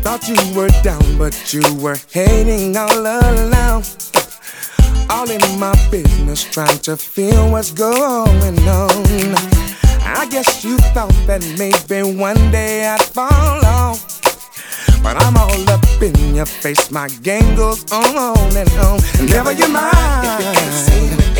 Thought you were down, but you were hating all alone. All in my business, trying to feel what's going on. I guess you thought that maybe one day I'd fall off, but I'm all up in your face, my game goes on and on. Never you mind if you can't see me.